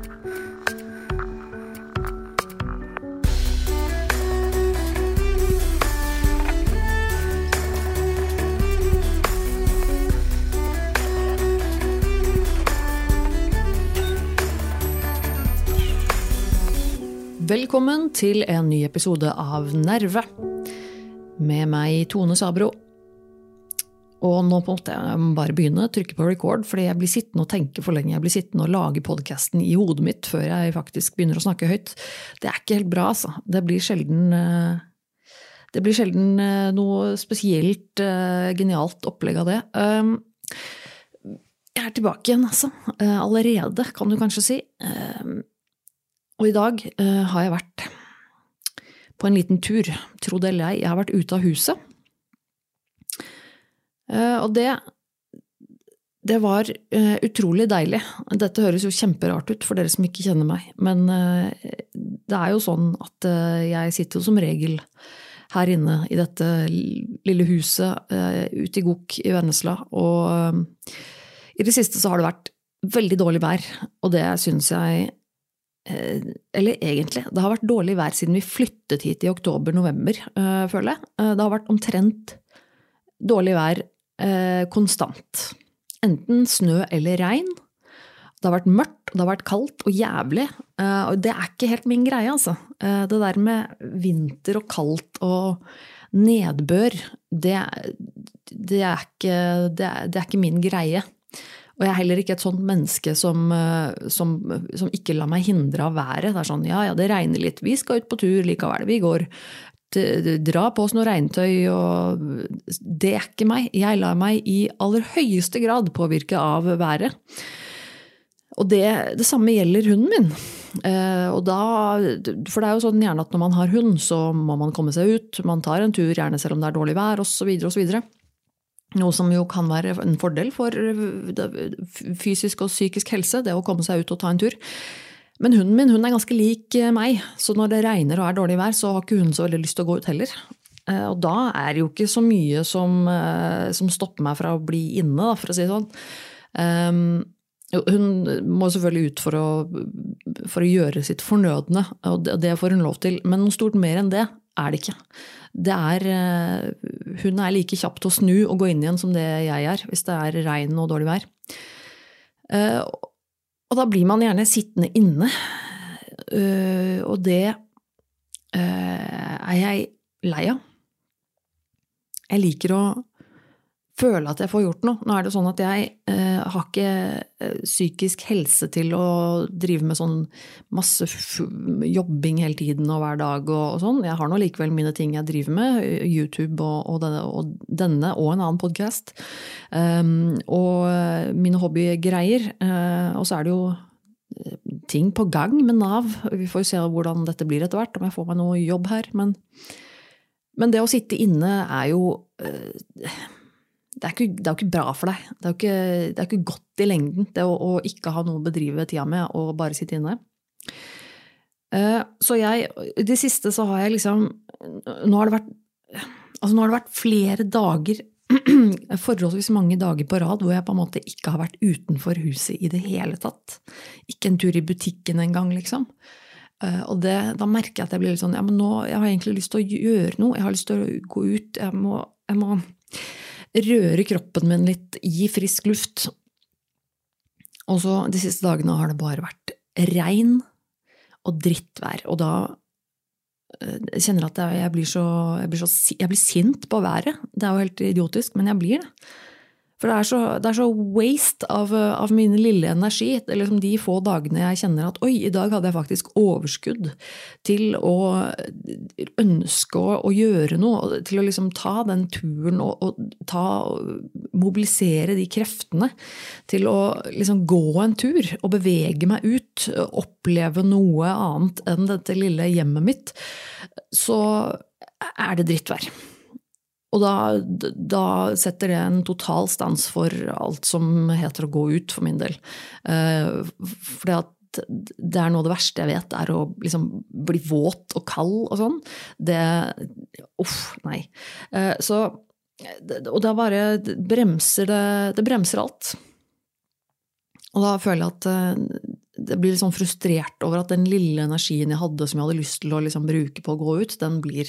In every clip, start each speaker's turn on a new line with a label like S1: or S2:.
S1: Velkommen til en ny episode av Nerve, med meg Tone Sabro. Og nå måtte jeg bare begynne å trykke på record, fordi jeg blir sittende og tenke for lenge. Jeg blir sittende og lage podcasten i hodet mitt før jeg faktisk begynner å snakke høyt. Det ikke helt bra, altså. Det blir sjelden noe spesielt genialt opplegg av det. Jeg tilbake igjen, altså. Allerede, kan du kanskje si. Og i dag har jeg vært på en liten tur, tro det eller ei. Jeg har vært ute av huset. Og det var utrolig deilig. Dette høres jo kjemperart ut for dere som ikke kjenner meg, men det jo sånn at jeg sitter jo som regel her inne i dette lille huset ute i Gok i Vennesla, og i det siste så har det vært veldig dårlig vær, og det synes jeg eller egentlig, det har vært dårlig vær siden vi flyttet hit i oktober-november, føler jeg. Det har vært omtrent dårlig vær konstant. Enten snø eller regn. Det har vært mørkt, det har vært kaldt og jævlig, og det ikke helt min greie, altså. Det der med vinter og kaldt og nedbør, det ikke min greie. Og jeg heller ikke et sånt menneske som ikke lar meg hindre av været. Det sånn, ja, det regner litt, vi skal ut på tur likevel, vi går, dra på oss noe regntøy, og det ikke meg. Jeg lar meg i aller høyeste grad påvirke av været. Og det samme gjelder hunden min. For det jo sånn gjerne at når man har hund, så må man komme seg ut, man tar en tur, gjerne selv om det dårlig vær, og så videre og så videre. Noe som jo kan være en fordel for fysisk og psykisk helse, det å komme seg ut og ta en tur. Men hunden min, hun ganske lik meg, så når det regner og dårlig vær, så har ikke hun så veldig lyst til å gå ut heller. Og da det jo ikke så mye som stopper meg fra å bli inne, da, for å si det sånn. Hun må selvfølgelig ut for å gjøre sitt fornødne, og det får hun lov til, men noe stort mer enn det det ikke. Hun like kjapp til å snu og gå inn igjen som det jeg hvis det regn og dårlig vær. Og da blir man gjerne sittende inne, og det jeg lei av. Jeg liker å føle at jeg får gjort noe. Nå det sånn at jeg har ikke psykisk helse til å drive med sånn masse jobbing hele tiden og hver dag og sånn. Jeg har nå likevel mine ting jeg driver med, YouTube og denne og en annen podcast, og mine hobbygreier, og så det jo ting på gang med Nav. Vi får jo se hvordan dette blir etter hvert, om jeg får meg noe jobb her, men det å sitte inne jo det jo ikke bra for deg. Det jo ikke godt i lengden, det å ikke ha noe å bedrive tida med og bare sitte inne. Så det siste så har jeg liksom, nå har det vært flere dager, forholdsvis mange dager på rad, hvor jeg på en måte ikke har vært utenfor huset i det hele tatt. Ikke en tur i butikken en gang, liksom. Og da merker jeg at jeg blir litt sånn, ja, men nå, jeg har egentlig lyst til å gjøre noe, jeg har lyst til å gå ut, jeg må røre kroppen min litt i frisk luft. Og så de siste dagene har det bare vært regn og drittvær, og da kjenner jeg at jeg blir sint på været. Det jo helt idiotisk, men jeg blir det. For det så waste av min lille energi, liksom de få dagene jeg kjenner at oi, i dag hadde jeg faktisk overskudd til å ønske å gjøre noe, til å liksom ta den turen og mobilisere de kreftene til å liksom gå en tur og bevege meg ut, oppleve noe annet enn dette lille hjemmet mitt, så det drittvær. Og da setter det en total stans for alt som heter å gå ut for min del. Fordi at det noe av det verste jeg vet, å liksom bli våt og kald og sånn. Nei. Og da bare bremser det bremser alt. Og da føler jeg at det blir litt sånn frustrert over at den lille energien jeg hadde som jeg hadde lyst til å liksom bruke på å gå ut, den blir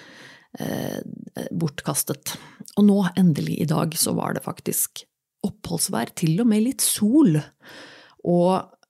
S1: bortkastet. Og nå, endelig i dag, så var det faktisk oppholdsvær, til og med litt sol. Og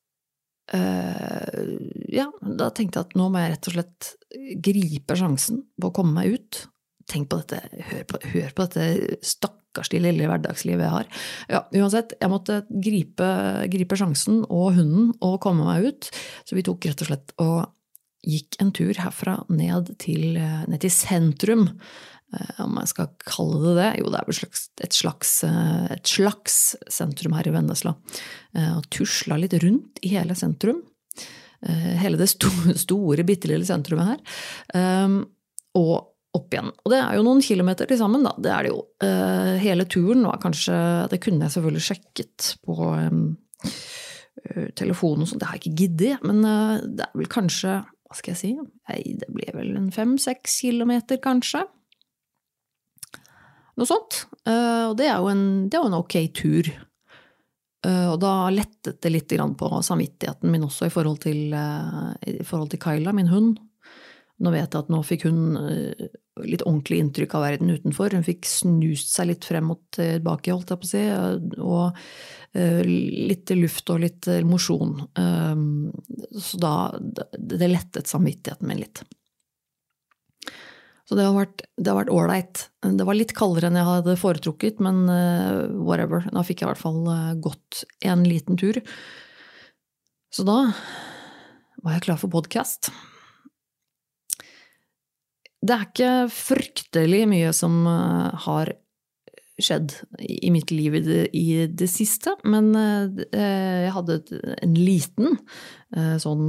S1: ja, da tenkte jeg at nå må jeg rett og slett gripe sjansen på å komme meg ut. Tenk på dette, hør på dette stakkarslige lille hverdagslivet jeg har. Ja, uansett, jeg måtte gripe sjansen og hunden og komme meg ut, så vi tok rett og slett og gikk en tur herfra ned til sentrum, om jeg skal kalle det det. Jo, det er vel et slags sentrum her i Vennesla. Og tusla litt rundt i hele sentrum. Hele det store, bittelille sentrumet her. Og opp igjen. Og det er jo noen kilometer til sammen, da. Det er det jo. Hele turen var kanskje, det kunne jeg selvfølgelig sjekket på telefonen og sånt. Det har jeg ikke giddet, men det er vel kanskje, hva skal jeg si? Nei, det ble vel en 5-6 kilometer kanskje. Noe sånt. Og det er jo en ok tur. Og da lettet det litt grann på samvittigheten min også i forhold til Kyla, min hund. Nå vet jeg at nå fikk hun litt ordentlig inntrykk av verden utenfor. Hun fikk snust seg litt frem og tilbake, holdt jeg på å si, og litt luft og litt mosjon. Så da, det lettet samvittigheten min litt. Så det har vært ålreit. Det var litt kaldere enn jeg hadde foretrukket, men whatever. Da fikk jeg i hvert fall gått en liten tur. Så da var jeg klar for podcast. Det er ikke fryktelig mye som har skjedd i mitt liv i det siste, men jeg hadde en liten sånn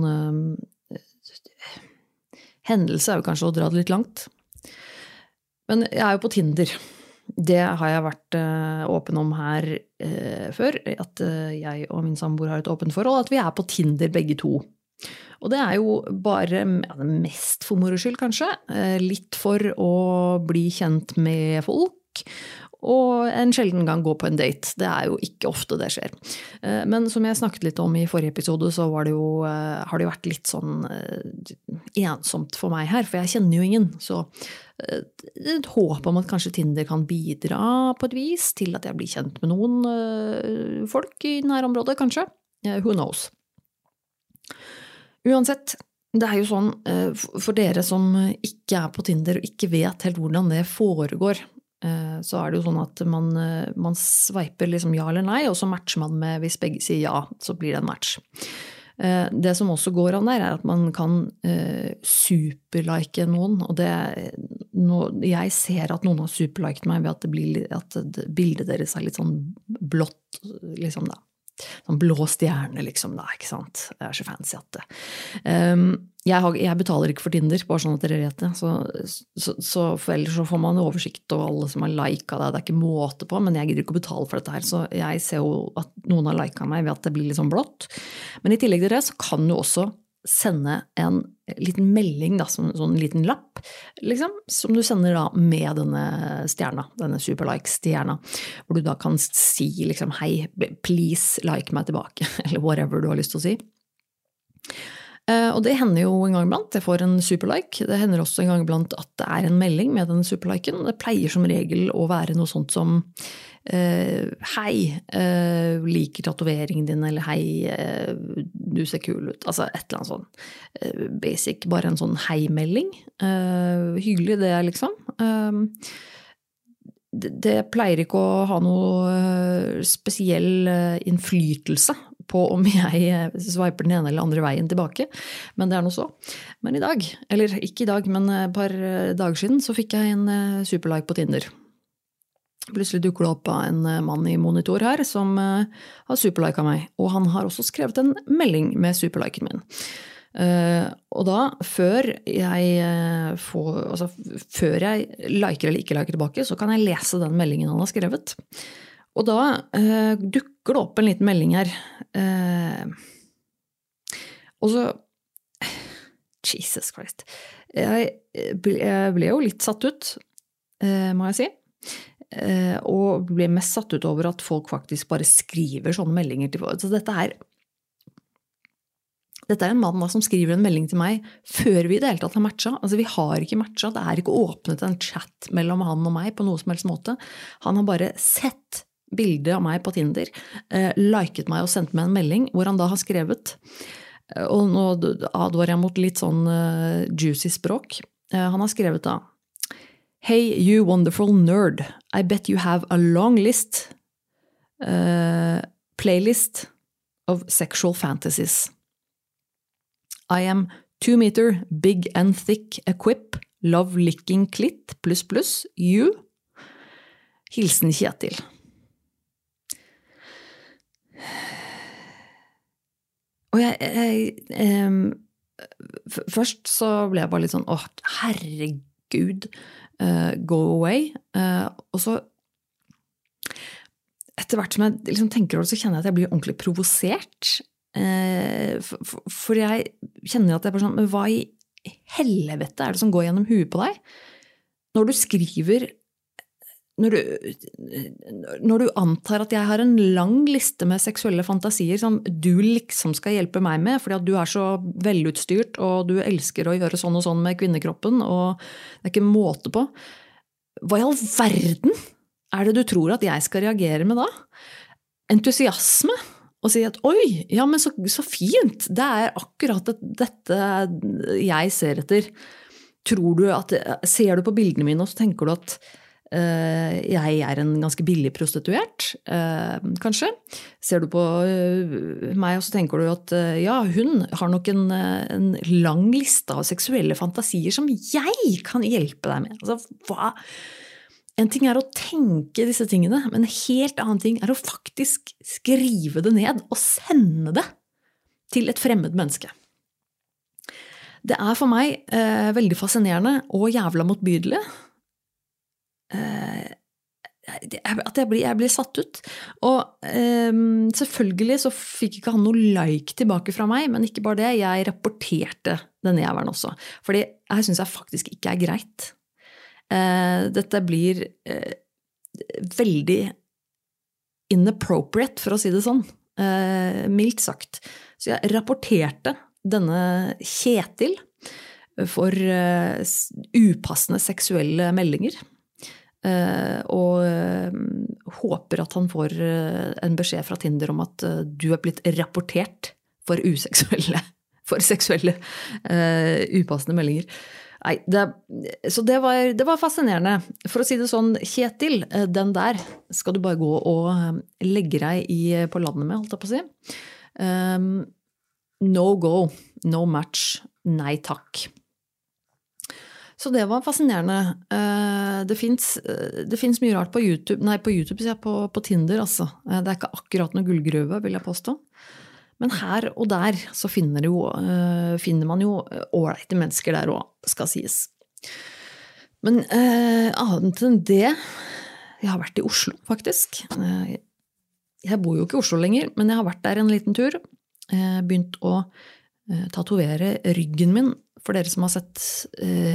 S1: hendelse, er jo kanskje å dra det litt langt. Men jeg er jo på Tinder. Det har jeg vært åpen om her før, at jeg og min samboer har et åpent forhold, at vi er på Tinder begge to. Og det er jo bare mest for moro skyld, kanskje. Litt for å bli kjent med folk, og en sjelden gang gå på en date. Det er jo ikke ofte det skjer. Men som jeg snakket litt om i forrige episode, så har det jo vært litt sånn ensomt for meg her, for jeg kjenner jo ingen. Så et håp om at kanskje Tinder kan bidra på et vis til at jeg blir kjent med noen folk i denne området, kanskje. Who knows? Uansett, det er jo sånn, for dere som ikke er på Tinder og ikke vet helt hvordan det foregår, så er det jo sånn at man sveiper liksom ja eller nei, og så matcher man med, hvis begge sier ja, så blir det en match. Det som også går an der, er at man kan superlike noen, og jeg ser at noen har superliket meg ved at bildet deres er litt sånn blått, liksom da. Sånn blå stjerne liksom da, ikke sant? Det er så fancy at det. Jeg betaler ikke for Tinder, bare sånn at dere vet det. Så for ellers så får man oversikt over alle som har liket det. Det er ikke måte på, men jeg gidder ikke å betale for dette her. Så jeg ser jo at noen har liket meg ved at det blir litt sånn blått. Men i tillegg til det så kan du også sende en liten melding, da, sånn en liten lapp, liksom, som du sender da med denne stjerna, denne superlike-stjerna, hvor du da kan si liksom, hei, please like meg tilbake, eller whatever du har lyst til å si. Og det hender jo en gang iblant, jeg får en superlike, det hender også en gang iblant at det er en melding med den superliken, det pleier som regel å være noe sånt som hei, liker tatoveringen din, eller hei, du ser kul ut, altså et eller annet sånn basic, bare en sånn hei-melding, hyggelig det liksom. Det pleier ikke å ha noe spesiell innflytelse på om jeg sveiper den ene eller andre veien tilbake, men det er noe så. Men i dag, eller ikke i dag, men et par dager siden, så fikk jeg en superlike på Tinder. Plutselig dukker det opp en mann i monitor her som har superliket meg, og han har også skrevet en melding med superliken min. Og da, før jeg liker eller ikke liker tilbake, så kan jeg lese den meldingen han har skrevet. Og da dukker det opp en liten melding her. Og så, Jesus Christ, jeg ble jo litt satt ut, må jeg si. Og ble mest satt ut over at folk faktisk bare skriver sånne meldinger til folk. Så dette her, Dette en mann da, som skriver en melding til meg før vi I det hele tatt har matchet. Altså, vi har ikke matchet, det ikke åpnet en chat mellom han og meg på noe som helst måte. Han har bare sett bildet av meg på Tinder, liket meg og sendt meg en melding, hvor han da har skrevet, og nå advarer jeg mot litt sånn juicy språk. Han har skrevet da, Hey, you wonderful nerd. I bet you have a long list, playlist of sexual fantasies. I am 2 meter, big and thick, equip, love licking clit, ++, you. Hilsen Kjetil. Og først så ble jeg bare litt sånn, herregud, go away. Og så, etter hvert som jeg liksom tenker over det, så kjenner jeg at jeg blir ordentlig provosert. For jeg kjenner at jeg bare sånn, men hva I helvete det som går gjennom huet på deg? Når du skriver, når du antar at jeg har en lang liste med seksuelle fantasier som du liksom skal hjelpe meg med, fordi at du så velutstyrt, og du elsker å gjøre sånn og sånn med kvinnekroppen, og det ikke måte på. Hva I all verden det du tror at jeg skal reagere med da? Entusiasme? Og si at, oi, ja, men så fint, det akkurat dette jeg ser etter. Tror du at, ser du på bildene mine, og så tenker du at jeg en ganske billig prostituert, kanskje. Ser du på meg, og så tenker du at ja, hun har nok en lang liste av seksuelle fantasier som jeg kan hjelpe deg med. Altså, en ting å tenke disse tingene, men en helt annen ting å faktisk skrive det ned og sende det til et fremmed menneske. Det for meg veldig fascinerende og jævla motbydelig at jeg blir satt ut. Og selvfølgelig så fikk ikke han noe like tilbake fra meg, men ikke bare det, jeg rapporterte denne jævelen også. Fordi jeg synes jeg faktisk ikke greit. Dette blir veldig inappropriate, for å si det sånn, mildt sagt. Så jeg rapporterte denne Kjetil for upassende seksuelle meldinger, og håper at han får en beskjed fra Tinder om at du blitt rapportert for seksuelle upassende meldinger. Nei, så det var fascinerende. For å si det sånn, Kjetil, den der skal du bare gå og legge deg på landet med, holdt jeg på å si. No go, no match, nei takk. Så det var fascinerende. Det finnes mye rart på YouTube, på Tinder, altså. Det ikke akkurat noe gullgruve, vil jeg påstå. Men her og der så finner man jo ålreite mennesker der også, skal sies. Men annet enn det, jeg har vært I Oslo, faktisk. Jeg bor jo ikke I Oslo lenger, men jeg har vært der en liten tur. Begynt å tatovere ryggen min. For dere som har sett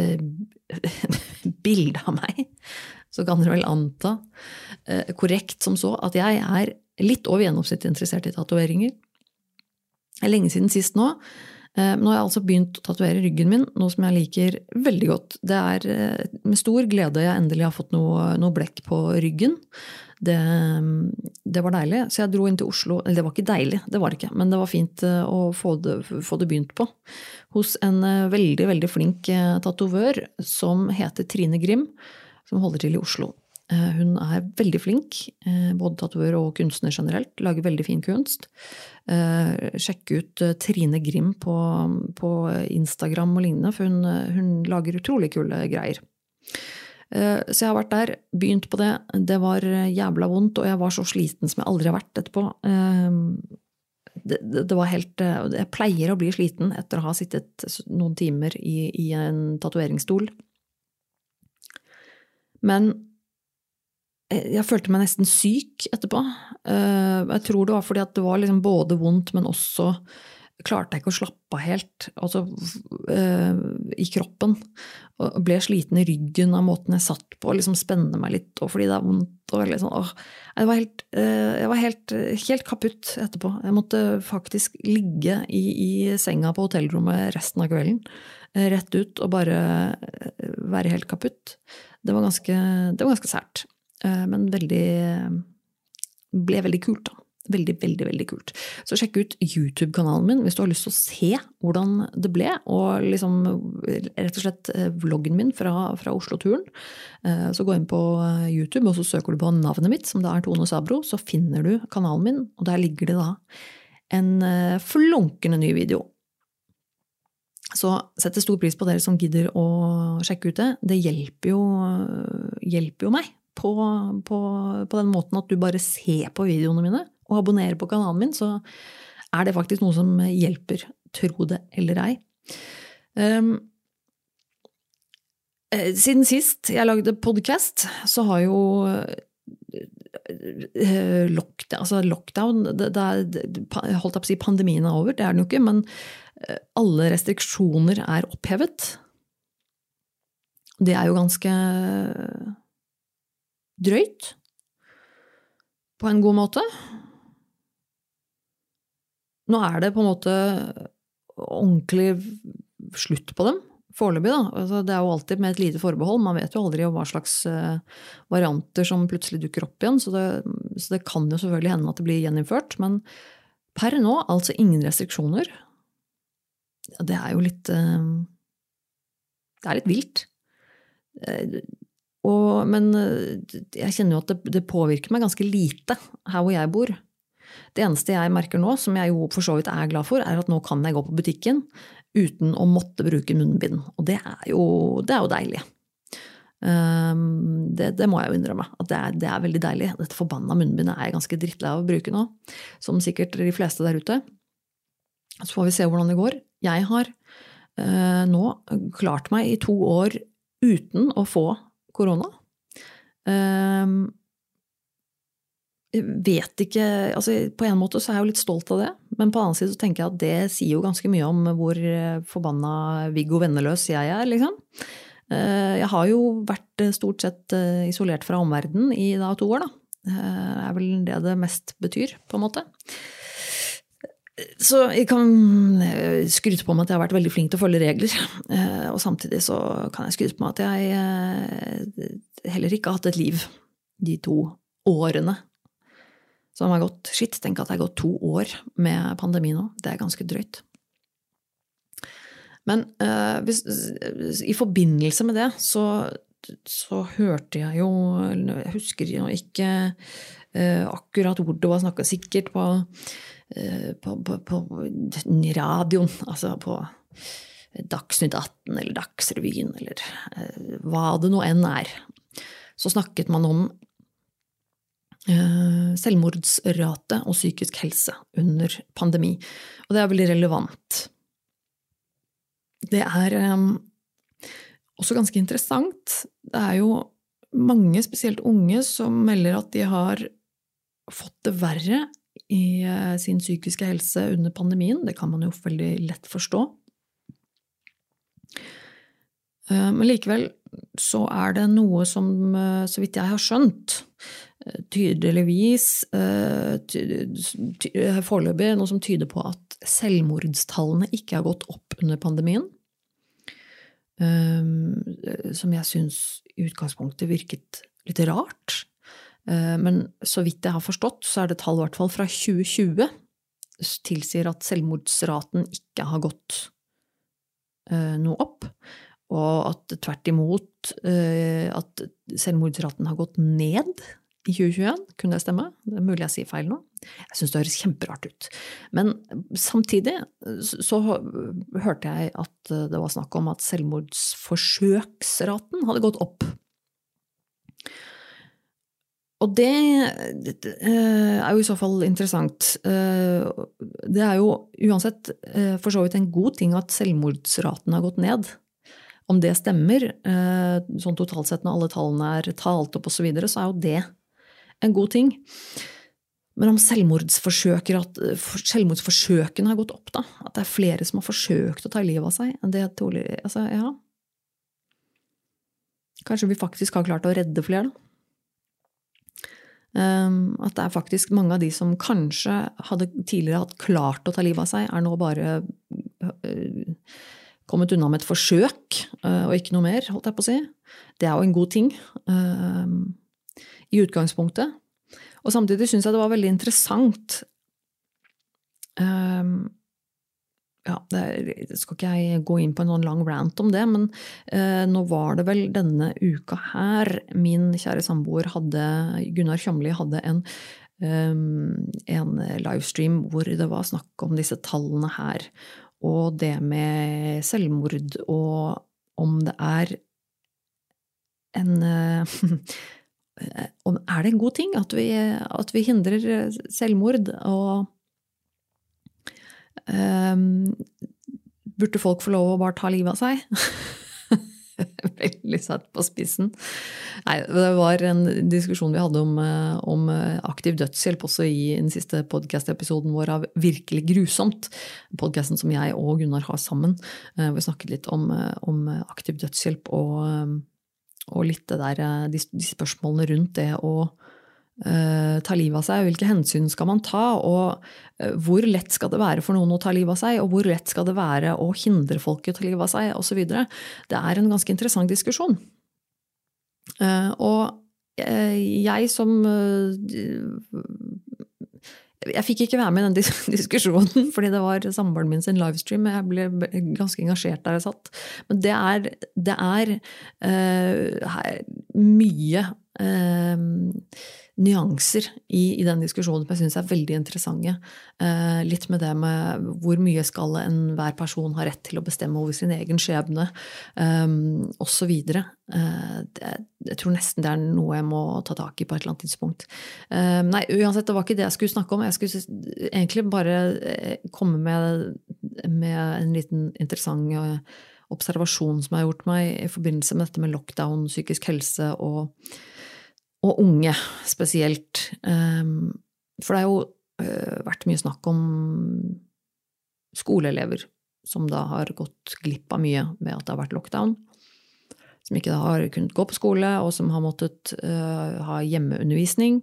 S1: bilder av meg, så kan dere vel anta korrekt som så at jeg litt over gjennomsnitt interessert I tatoveringer. Lenge siden sist nå. Nå har jeg altså begynt å tatovere ryggen min, noe som jeg liker veldig godt. Det med stor glede jeg endelig har fått noe blekk på ryggen. Det var deilig, så jeg dro inn til Oslo. Eller det var ikke deilig, det var det ikke, men det var fint å få det begynt på. Hos en veldig, veldig flink tatovør som heter Trine Grim, som holder til I Oslo. Hun veldig flink, både tatovør og kunstner generelt, lager veldig fin kunst. Sjekk ut Trine Grim på Instagram og lignende, for hun lager utrolig kule greier. Så jeg har vært der, begynt på det. Det var jævla vondt, og jeg var så sliten som jeg aldri har vært etterpå. Det var helt, jeg pleier å bli sliten etter å ha sittet noen timer I en tatoveringsstol. Men jeg følte meg nesten syk etterpå. Jeg tror det var fordi at det var liksom både vondt, men også klarte jeg ikke å slappe av helt, altså i kroppen, og ble sliten i ryggen av måten jeg satt på, liksom spenne meg litt, og fordi det vondt, og liksom, jeg var helt kaputt etterpå. Jeg måtte faktisk ligge i senga på hotellrommet resten av kvelden, rett ut, og bare være helt kaputt. Det var ganske sært, men ble veldig kult da. Veldig, veldig, veldig kult. Så sjekk ut YouTube-kanalen min hvis du har lyst til å se hvordan det ble, og liksom rett og slett vloggen min fra Oslo-turen. Så gå inn på YouTube, og så søker du på navnet mitt, som da Tone Sabro, så finner du kanalen min, og der ligger det da en flunkende ny video. Så setter stor pris på dere som gidder å sjekke ut det. Det hjelper jo meg på den måten at du bare ser på videoene mine, og abonnerer på kanalen min, så det faktisk noe som hjelper, tro det eller ei. Siden sist jeg lagde podcast, så har jo lockdown, holdt jeg på å si pandemien over, det den jo ikke, men alle restriksjoner opphevet. Det jo ganske drøyt, på en god måte. Nå det på en måte ordentlig slutt på dem, foreløpig da. Altså, det jo alltid med et lite forbehold, man vet jo aldri hva slags varianter som plutselig dukker opp igjen, så det kan jo selvfølgelig hende at det blir gjeninnført, men per nå, altså ingen restriksjoner. Det jo litt, det litt vilt. Men jeg kjenner jo at det påvirker meg ganske lite her hvor jeg bor. Det eneste jeg merker nå, som jeg jo for så vidt glad for, at nå kan jeg gå på butikken uten å måtte bruke munnbind. Og det jo deilig. Det må jeg jo innrømme, at det veldig deilig. Dette forbanna munnbindet jeg ganske drittlei av å bruke nå, som sikkert de fleste der ute. Så får vi se hvordan det går. Jeg har nå klart meg i 2 år uten å få korona. Jeg vet ikke, altså på en måte så jeg jo litt stolt av det, men på den annen side så tenker jeg at det sier jo ganske mye om hvor forbanna Viggo Venneløs jeg liksom. Jeg har jo vært stort sett isolert fra omverdenen i da 2 år da. Det vel det mest betyr, på en måte. Så jeg kan skryte på meg at jeg har vært veldig flink til å følge regler, og samtidig så kan jeg skryte på meg at jeg heller ikke har hatt et liv de 2 årene som har gått. Shit, tenk at det har gått 2 år med pandemi nå. Det ganske drøyt. Men i forbindelse med det så hørte jeg jo, jeg husker jo ikke akkurat hvor det var snakket, sikkert på radioen, altså på Dagsnytt 18 eller Dagsrevyen eller hva det nå enn så snakket man om selvmordsrate og psykisk helse under pandemi. Og det veldig relevant. Det også ganske interessant. Det jo mange, spesielt unge, som melder at de har fått det verre i sin psykiske helse under pandemien. Det kan man jo veldig lett forstå. Men likevel så det noe som, så vidt jeg har skjønt, tydeligvis foreløpig noe som tyder på at selvmordstallene ikke har gått opp under pandemien, som jeg synes i utgangspunktet virket litt rart, men så vidt jeg har forstått så det tall i hvert fall fra 2020 tilsier at selvmordsraten ikke har gått noe opp, og at tvert imot at selvmordsraten har gått ned i 2021, kunne det stemme? Det mulig jeg sier feil nå. Jeg synes det høres kjemperart ut. Men samtidig så hørte jeg at det var snakk om at selvmordsforsøksraten hadde gått opp. Og det jo i så fall interessant. Det jo uansett for så vidt en god ting at selvmordsraten har gått ned. Om det stemmer, sånn totalt sett når alle tallene talt opp og så videre, så jo det en god ting. Men om selvmordsforsøkene har gått opp da, at det flere som har forsøkt å ta livet av seg, det altså, ja. Kanskje vi faktisk har klart å redde flere da. At det faktisk mange av de som kanskje hadde tidligere hatt klart å ta livet av seg, nå bare kommet unna med et forsøk, og ikke noe mer, holdt jeg på å si. Det jo en god ting i utgangspunktet. Og samtidig synes jeg det var veldig interessant. Ja, det skal ikke jeg gå inn på en sånn lang rant om det, men nå var det vel denne uka her, min kjære samboer Gunnar Kjomli hadde en livestream hvor det var snakk om disse tallene her, og det med selvmord, og om det om det en god ting at vi hindrer selvmord, og burde folk få lov å bare ta livet av seg? Veldig satt på spissen. Nei, det var en diskusjon vi hadde om aktiv dødshjelp også i den siste podcast-episoden vår av Virkelig grusomt, podcasten som jeg og Gunnar har sammen. Vi snakket litt om aktiv dødshjelp og litt det der, de spørsmålene rundt det å ta livet av seg, hvilke hensyn skal man ta, og hvor lett skal det være for noen å ta livet av seg, og hvor lett skal det være å hindre folk å ta livet av seg, og så videre. Det en ganske interessant diskusjon. Og jeg som jeg fikk ikke være med i den diskusjonen, fordi det var samboeren min sin livestream, jeg ble ganske engasjert der jeg satt. Men det mye nyanser i den diskusjonen som jeg synes veldig interessante. Litt med det med hvor mye skal hver person ha rett til å bestemme over sin egen skjebne, og så videre. Jeg tror nesten det noe jeg må ta tak i på et eller annet tidspunkt. Nei, uansett, det var ikke det jeg skulle snakke om. Jeg skulle egentlig bare komme med en liten interessant observasjon som jeg har gjort meg i forbindelse med dette med lockdown, psykisk helse og unge spesielt. For det jo vært mye snakk om skoleelever som da har gått glipp av mye ved at det har vært lockdown, som ikke da har kunnet gå på skole, og som har måttet ha hjemmeundervisning,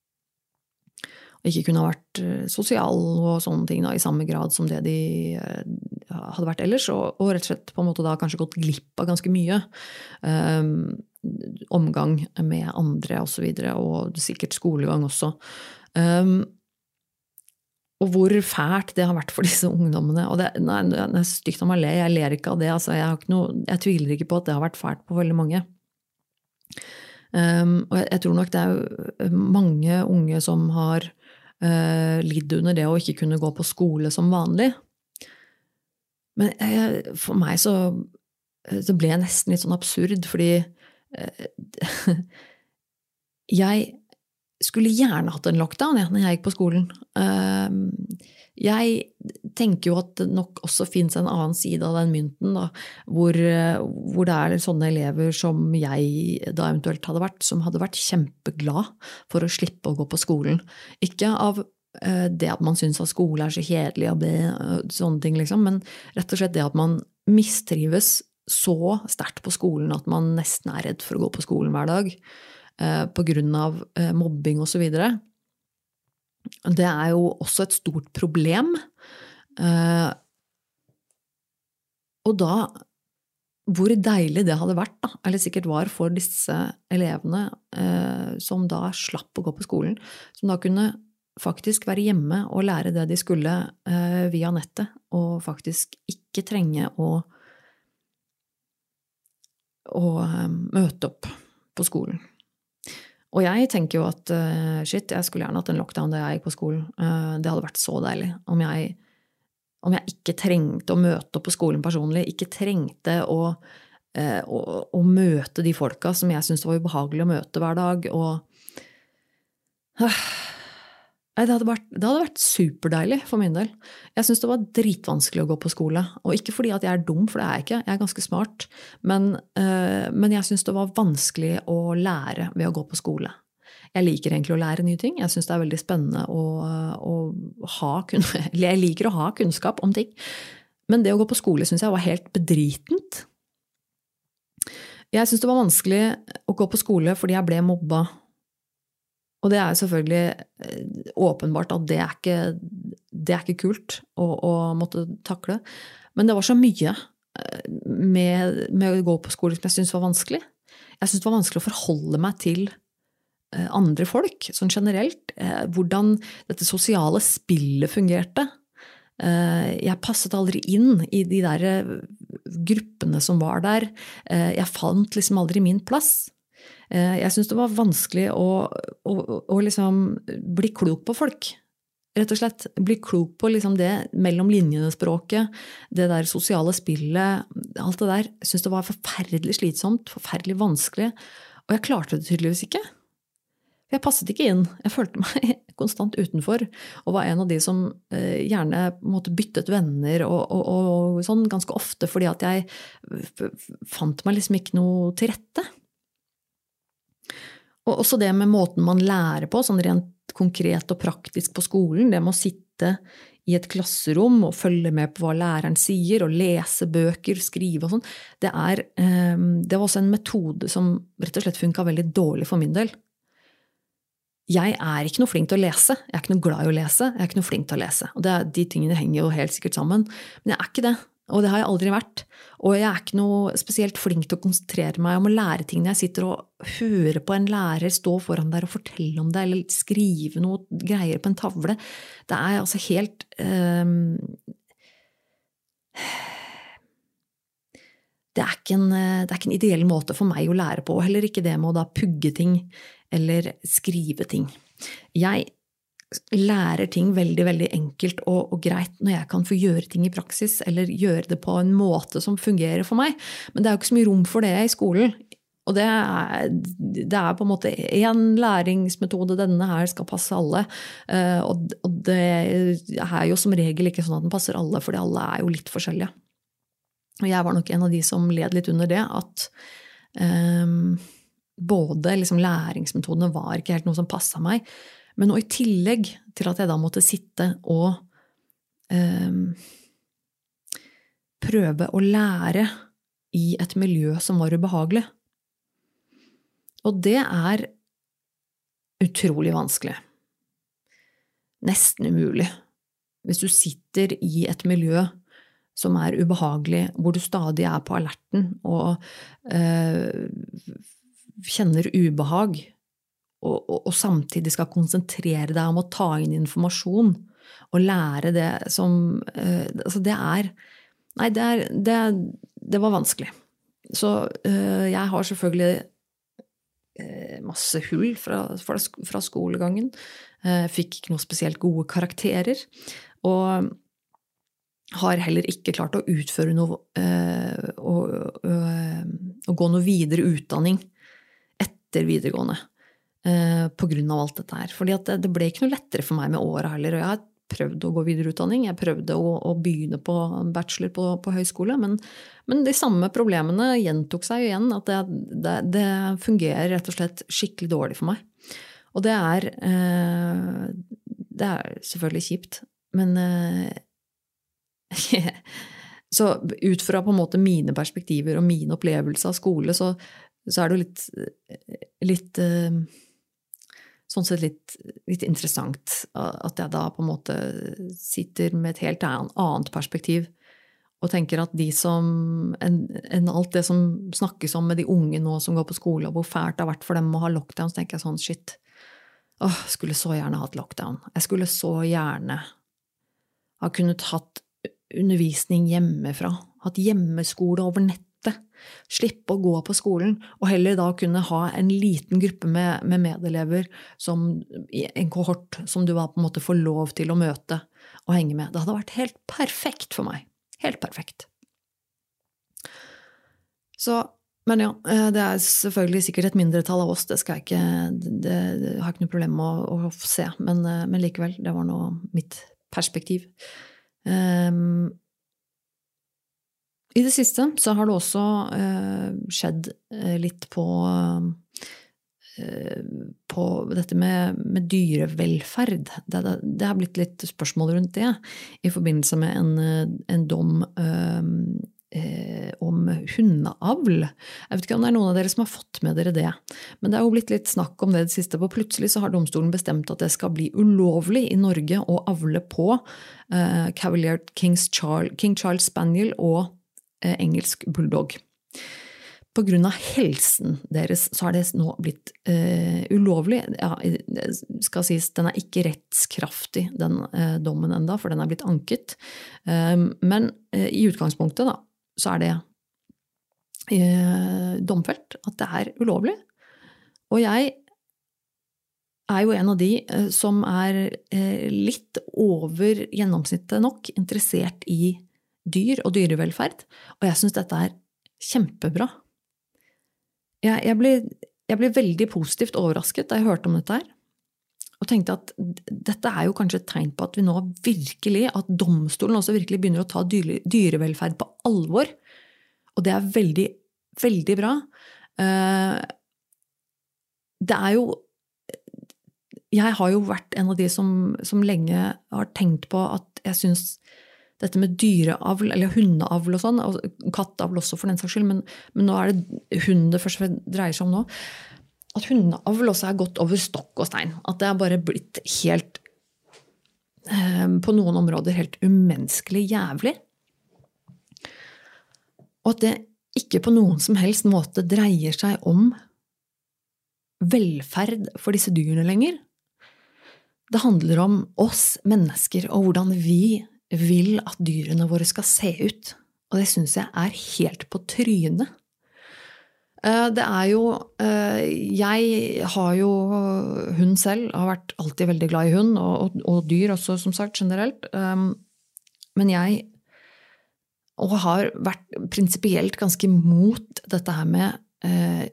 S1: og ikke kunne ha vært sosial og sånne ting da, i samme grad som det de hadde vært ellers, og rett og slett på en måte da kanskje gått glipp av ganske mye omgang med andre og så videre, og sikkert skolegang også. Og hvor fælt det har vært for disse ungdommene. Og det stygt av meg le, jeg ler ikke av det, altså jeg tviler ikke på at det har vært fælt på veldig mange. Og jeg tror nok det mange unge som har lidd under det å ikke kunne gå på skole som vanlig. Men for meg så ble jeg nesten litt sånn absurd, fordi jeg skulle gjerne hatt en lockdown når jeg gikk på skolen. Jeg tenker jo at det nok også finnes en annen side av den mynten, da, hvor det sånne elever som jeg da eventuelt hadde vært, som hadde vært kjempeglad for å slippe å gå på skolen. Ikke av det at man synes at skole så kjedelig og sånne ting, liksom, men rett og slett det at man mistrives så sterkt på skolen at man nesten redd for å gå på skolen hver dag på grunn av mobbing og så videre. Det jo også et stort problem. Og da, hvor deilig det hadde vært, da, eller sikkert var for disse elevene som da slapp å gå på skolen, som da kunne faktisk være hjemme og lære det de skulle via nettet, og faktisk ikke trenge å møte opp på skolen. Og jeg tenker jo at shit, jeg skulle gjerne hatt en lockdown da jeg gikk på skolen. Det hadde vært så deilig om jeg ikke trengte å møte opp på skolen personlig, ikke trengte å møte de folka som jeg synes det var ubehagelig å møte hver dag, og det hadde vært superdeilig for min del. Jeg synes det var dritvanskelig å gå på skole, og ikke fordi at jeg dum, for det jeg ikke, jeg ganske smart, men jeg synes det var vanskelig å lære ved å gå på skole. Jeg liker egentlig å lære nye ting. Jeg synes det er veldig spennende å ha, eller jeg liker å ha kunnskap om ting. Men det å gå på skole synes jeg var helt bedritent. Jeg synes det var vanskelig å gå på skole fordi jeg ble mobba. Og det er selvfølgelig åpenbart at det er ikke kult å måtte takle. Men det var så mye med å gå på skole som jeg synes var vanskelig. Jeg synes det var vanskelig å forholde meg til andre folk, sånn generelt. Hvordan dette sosiale spillet fungerte. Jeg passet aldri inn i de der gruppene som var der. Jeg fant liksom aldri min plass. Jeg synes det var vanskelig å liksom bli klok på folk. Rett og slett bli klok på liksom det mellom linjene språket, det der sosiale spillet, alt det der. Jeg synes det var forferdelig slitsomt, forferdelig vanskelig, og jeg klarte det tydeligvis ikke. Jeg passet ikke inn. Jeg følte meg konstant utenfor, og var en av de som gjerne måtte byttet venner og sånn ganske ofte, fordi at jeg fant meg liksom ikke noe til rette. Og også det med måten man lærer på, sånn rent konkret og praktisk på skolen, det med å sitte i et klasserom og følge med på hva læreren sier, og lese bøker, skrive og sånn, det var også en metode som rett og slett funket veldig dårlig for min del. Jeg er ikke noe flink til å lese, jeg er ikke noe glad i å lese, jeg er ikke noe flink til å lese, og de tingene henger jo helt sikkert sammen, men jeg er ikke det. Og det har jeg aldri vært. Og jeg er ikke noe spesielt flink til å konsentrere meg om å lære ting når jeg sitter og hører på en lærer stå foran der og fortelle om det, eller skrive noe greier på en tavle. Det er altså helt det er ikke en ideell måte for meg å lære på, og heller ikke det med å da pugge ting eller skrive ting. Jeg lærer ting veldig, veldig enkelt og greit når jeg kan få gjøre ting i praksis, eller gjøre det på en måte som fungerer for meg. Men det er jo ikke så mye rom for det i skolen. Og det er på en måte en læringsmetode, denne her skal passe alle. Og det er jo som regel ikke sånn at den passer alle, fordi alle er jo litt forskjellige. Og jeg var nok en av de som led litt under det, at både liksom læringsmetodene var ikke helt noe som passet meg, men i tillegg til at jeg da måtte sitte og prøve å lære i et miljø som var ubehagelig. Og det er utrolig vanskelig. Nesten umulig. Hvis du sitter i et miljø som er ubehagelig, hvor du stadig er på alerten og kjenner ubehag, og samtidig skal konsentrere deg om å ta inn informasjon og lære det som altså det var vanskelig. Så jeg har selvfølgelig masse hull fra skolegangen. Fikk ikke noe spesielt gode karakterer, og har heller ikke klart å utføre noe å gå noe videre utdanning etter videregående. På grunn av alt dette her. Fordi at det ble ikke noe lettere for meg med året heller, og jeg har prøvd å gå videre utdanning, jeg prøvde å begynne på bachelor på høyskole, men de samme problemene gjentok seg igjen, at det fungerer rett og slett skikkelig dårlig for meg. Og det er selvfølgelig kjipt, men så ut fra på en måte mine perspektiver og min opplevelse av skole, så er det jo litt sånn sett litt interessant at jeg da på en måte sitter med et helt annet perspektiv og tenker at de som enn alt det som snakkes om med de unge nå som går på skole, og hvor fælt det har vært for dem å ha lockdown, så tenker jeg sånn, shit, skulle så gjerne hatt lockdown. Jeg skulle så gjerne ha kunnet hatt undervisning hjemmefra, hatt hjemmeskole over nettet, slippe å gå på skolen, og heller da kunne ha en liten gruppe med medelever som i en kohort som du var på en måte får lov til å møte og henge med. Det hadde vært helt perfekt for meg. Helt perfekt. Så, men ja, det er selvfølgelig sikkert et mindretall av oss, det har jeg ikke noe problem med å se, men likevel, det var nå mitt perspektiv. I det siste så har det også skjedd litt på på dette med dyrevelferd. Det har blitt litt spørsmål rundt det I forbindelse med en dom om hundeavl. Jeg vet ikke om det noen av dere som har fått med dere det, men det har jo blitt litt snakk om det siste, for plutselig så har domstolen bestemt at det skal bli ulovlig I Norge å avle på Cavalier King Charles Spaniel og engelsk bulldog. På grunn av helsen deres så har det nå blitt ulovlig. Ja, det skal sies, den ikke rettskraftig, den dommen enda, for den blitt anket. Men I utgangspunktet da, så det domfelt at det ulovlig. Og jeg jo en av de som litt over gjennomsnittet nok interessert I dyr og dyrevelferd, og jeg synes dette kjempebra. Jeg ble veldig positivt overrasket da jeg hørte om dette her, og tenkte at dette jo kanskje et tegn på at vi nå virkelig, at domstolen også virkelig begynner å ta dyrevelferd på alvor, og det veldig, veldig bra. Det jo, jeg har jo vært en av de som lenge har tenkt på at jeg synes dette med dyreavl, eller hundeavl og sånn, og kattavl også for den saks skyld, men nå det hund det først dreier seg om nå, at hundeavl også gått over stokk og stein, at det bare blitt helt, på noen områder helt umenneskelig jævlig, og at det ikke på noen som helst måte dreier seg om velferd for disse dyrene lenger. Det handler om oss mennesker, og hvordan vi vil at dyrene våre skal se ut, og det synes jeg helt på trynet. Det jo, jeg har jo hund selv, har vært alltid veldig glad I hund, og dyr også som sagt generelt, men jeg har vært prinsipielt ganske mot dette her med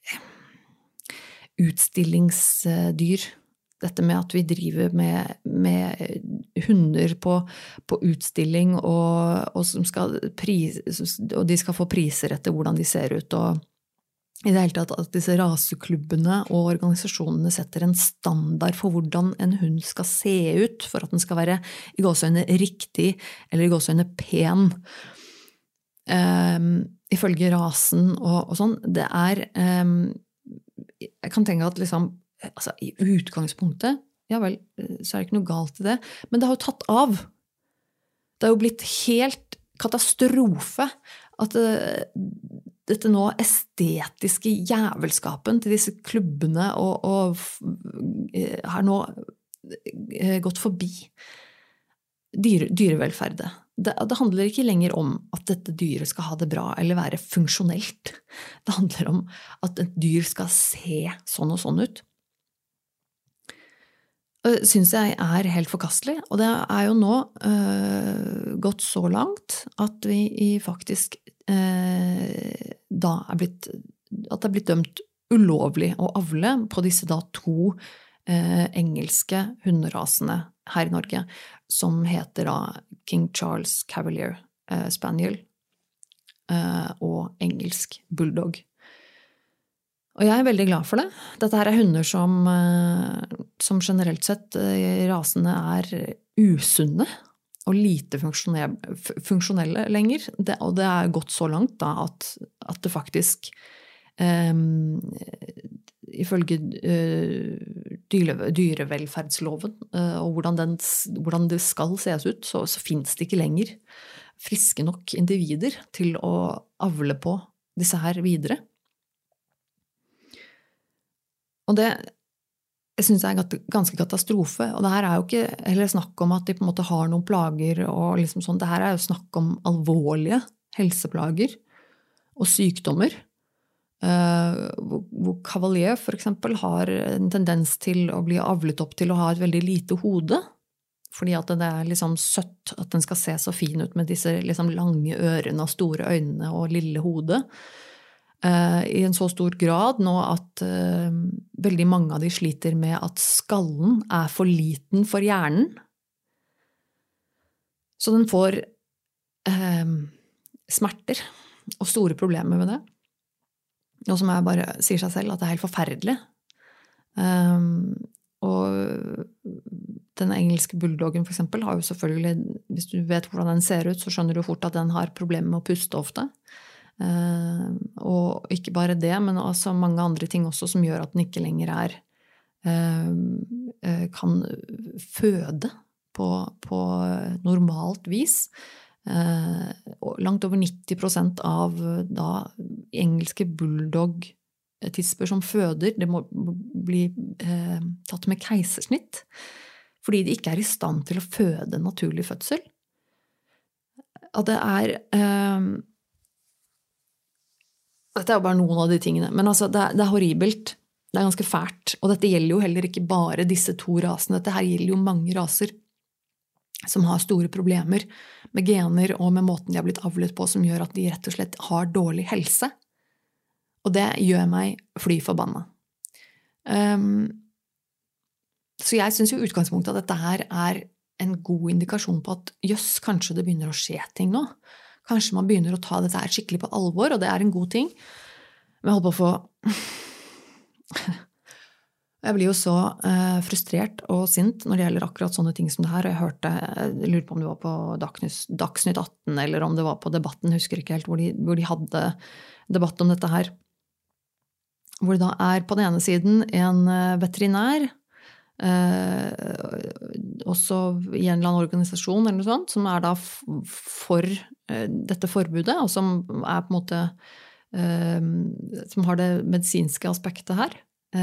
S1: utstillingsdyr, dette med at vi driver med hunder på utstilling, og som skal og de skal få priser etter hvordan de ser ut, og I det hele tatt at disse raseklubbene og organisasjonene setter en standard for hvordan en hund skal se ut, for at den skal være I gåseøyne riktig, eller I gåseøyne pen, ifølge rasen og sånn. Det jeg kan tenke at liksom, altså, I utgangspunktet, ja vel, så det ikke noe galt I det, men det har jo tatt av. Det har jo blitt helt katastrofe at dette nå estetiske jævelskapen til disse klubbene og har nå gått forbi dyrevelferdet. Det handler ikke lenger om at dette dyret skal ha det bra eller være funksjonelt. Det handler om at et dyr skal se sånn og sånn ut. Det synes jeg helt forkastelig, og det jo nå gått så langt at vi faktisk da blitt, at det blitt dømt ulovlig å avle på disse da 2 engelske hunderasene her I Norge, som heter da King Charles Cavalier Spaniel og engelsk bulldog. Og jeg veldig glad for det. Dette her hunder som generelt sett rasene usunne og lite funksjonelle lenger. Og det gått så langt da at det faktisk ifølge dyrevelferdsloven og hvordan det skal ses ut, så finnes det ikke lenger friske nok individer til å avle på disse her videre. Og det jeg synes det ganske katastrofe, og det her jo ikke heller snakk om at de på en måte har noen plager, og liksom sånn, det her jo snakk om alvorlige helseplager og sykdommer, hvor Cavalier for eksempel har en tendens til å bli avlet opp til å ha et veldig lite hode, fordi at det liksom søtt at den skal se så fin ut med disse liksom lange ørene og store øynene og lille hodet, I en så stor grad nå at veldig mange av de sliter med at skallen for liten for hjernen. Så den får smerter og store problemer med det. Og som jeg bare sier seg selv at det helt forferdelig. Og den engelske bulldoggen for eksempel har jo selvfølgelig, hvis du vet hvordan den ser ut, så skjønner du fort at den har problemer med å puste ofte. Og ikke bare det, men også mange andre ting også som gjør at den ikke lenger kan føde på normalt vis. Langt over 90% av da engelske bulldog-tisper som føder, det må bli tatt med keisersnitt, fordi de ikke i stand til å føde en naturlig fødsel. Og dette jo bare noen av de tingene, men altså det horribelt, det ganske fælt, og dette gjelder jo heller ikke bare disse 2 rasene, dette her gjelder jo mange raser som har store problemer med gener og med måten de har blitt avlet på, som gjør at de rett og slett har dårlig helse. Og det gjør meg fly forbanna. Så jeg synes jo utgangspunktet at dette her en god indikasjon på at jøss, kanskje det begynner å skje ting nå. Kanskje man begynner å ta dette her skikkelig på alvor, og det en god ting. Men jeg holder på å få... Jeg blir jo så frustrert og sint når det gjelder akkurat sånne ting som det her. Jeg lurer på om det var på Dagsnytt 18, eller om det var på Debatten, husker ikke helt, hvor de hadde debatt om dette her. Hvor det da på den ene siden en veterinær, også i en eller annen organisasjon eller noe sånt, som da for dette forbudet, og som på en måte, som har det medisinske aspektet her,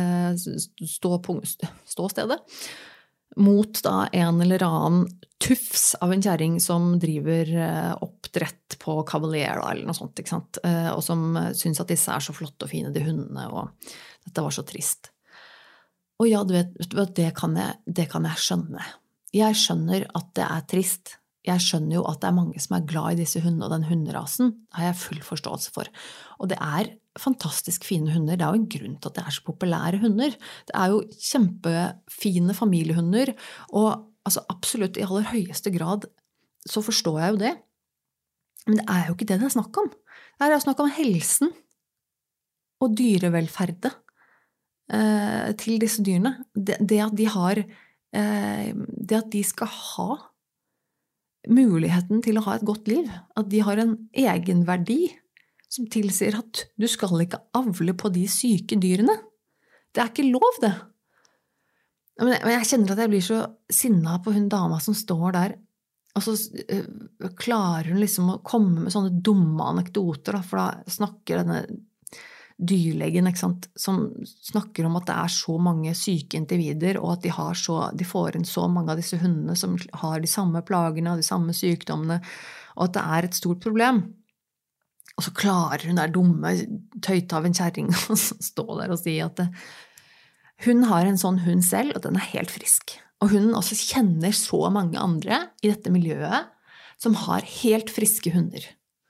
S1: ståstedet, mot da en eller annen tufs av en kjæring som driver oppdrett på Cavalier eller noe sånt, ikke sant? Og som synes at disse så flotte og fine, de hundene, og dette var så trist. Og ja, du vet, det kan jeg skjønne. Jeg skjønner at det trist. Jeg skjønner jo at det mange som glad i disse hundene og den hunderasen. Det har jeg full forståelse for. Og det fantastisk fine hunder. Det jo en grunn til at det så populære hunder. Det jo kjempefine familiehunder, og altså absolutt i aller høyeste grad så forstår jeg jo det. Men det jo ikke det snakk om. Det snakk om helsen og dyrevelferdet til disse dyrene. Det at de har det at de skal ha muligheten til å ha et godt liv, at de har en egenverdi som tilsier at du skal ikke avle på de syke dyrene. Det ikke lov, det. Men jeg kjenner at jeg blir så sinnet på hun dama som står der, og så klarer hun liksom å komme med sånne dumme anekdoter, da, for da snakker denne dyrlegen, ikke sant, som snakker om at det så mange syke individer, og at de får inn så mange av disse hundene som har de samme plagene og de samme sykdommene, og at det et stort problem. Og så klarer hun der dumme tøyta av en kjæring å stå der og si at hun har en sånn hund selv, og den helt frisk. Og hun også kjenner så mange andre i dette miljøet som har helt friske hunder.